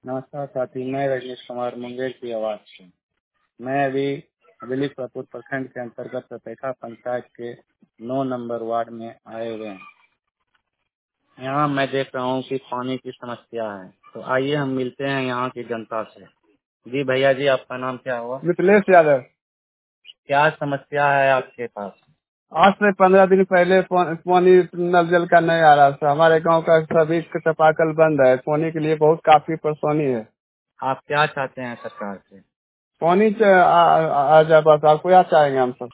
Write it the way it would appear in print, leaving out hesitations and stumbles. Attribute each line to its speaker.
Speaker 1: नमस्कार साथी, मैं रजनीश कुमार मुंगेर की आवाज से। मैं अभी हवेली प्रपुर प्रखंड के अंतर्गत सपेखा पंचायत के 9 नंबर वार्ड में आए हुए हैं। यहाँ मैं देख रहा हूँ कि पानी की समस्या है, तो आइए हम मिलते हैं यहाँ की जनता से। जी भैया जी, आपका नाम क्या हुआ?
Speaker 2: मिथिलेश यादव।
Speaker 1: क्या समस्या है आपके पास?
Speaker 2: आज से 15 दिन पहले पानी नल जल का नहीं आ रहा था। हमारे गांव का सभी चापाकल बंद है। पानी के लिए बहुत काफी परेशानी है।
Speaker 1: आप क्या चाहते हैं सरकार से?
Speaker 2: पानी आ जाए बस, आप क्या चाहेंगे हम सब।